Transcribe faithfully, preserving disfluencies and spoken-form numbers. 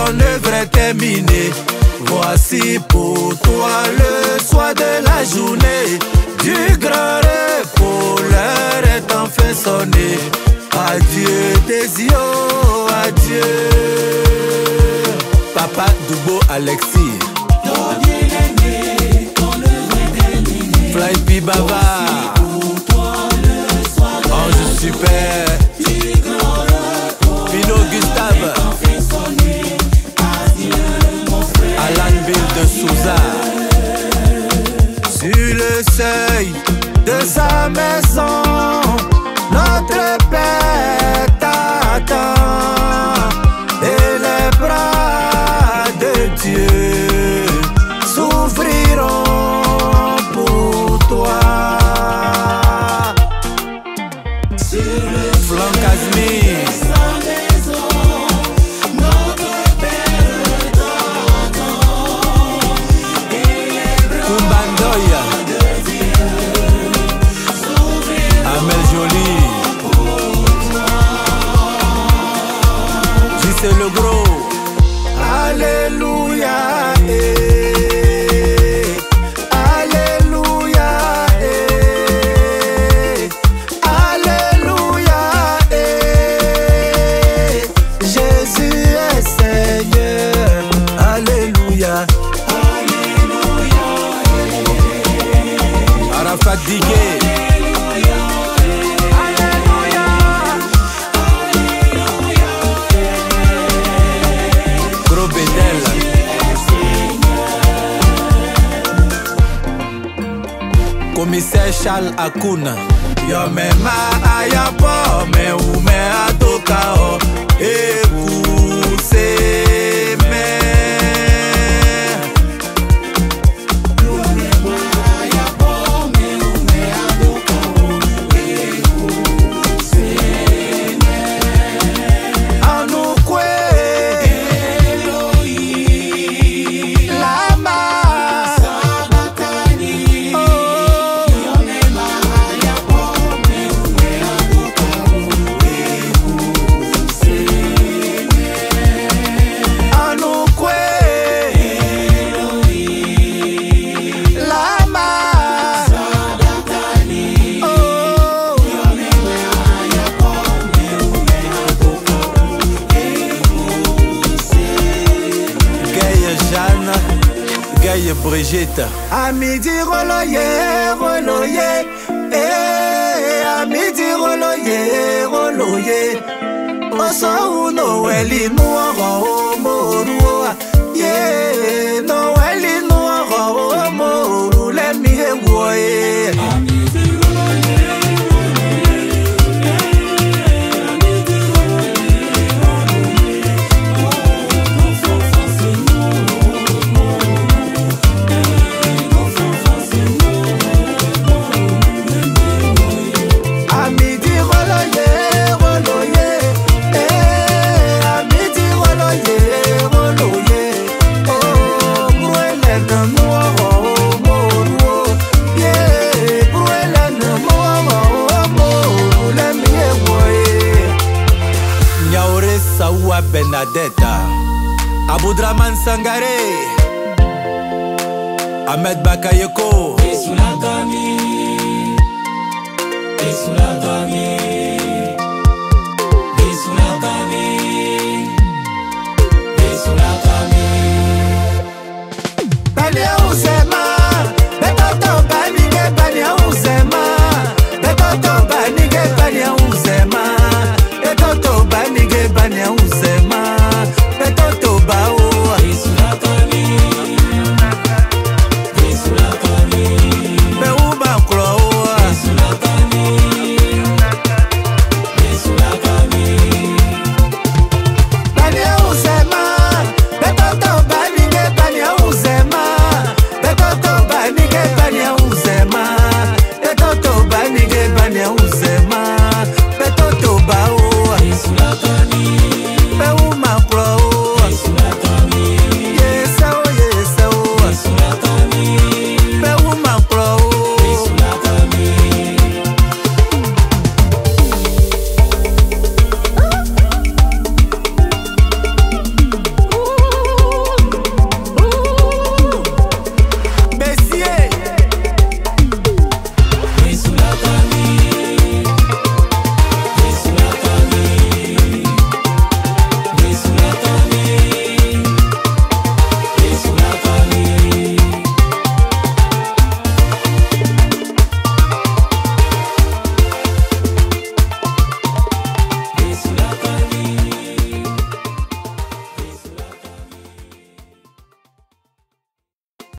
ton œuvre est terminée. Voici pour toi le soir de la journée. Du grand repos, l'heure est enfin sonnée. Adieu des yeux, adieu. Papa Doubo Alexis, Fly P Bava, Ange Super, Pino Gustave, Alan Bill de Souza. Sur le seuil de sa maison, notre Père t'attend, et les bras de Dieu s'ouvriront pour toi. Flan Casmi, Kumbandoya, Amel Jolie, c'est le gros. Alléluia, eh. Alléluia, eh. Alléluia, eh. Jésus est Seigneur. Alléluia. Alléluia, eh. Arafat Digué. Commissaire Charles Akuna. Yo me ma ayapo me ou me atoka o ekuse me. Yo me ma ayapo me ou me atoka o ekuse me. Anukwe Eloi lama Brigitte. À midi roloye, roloye, eh, à midi roloye, roloye. Oso Noël noir moruo, yeah, Noël noir moruo, let me hear boy. Saoua Benadetta, Aboudraman Sangare, Ahmed Bakayoko,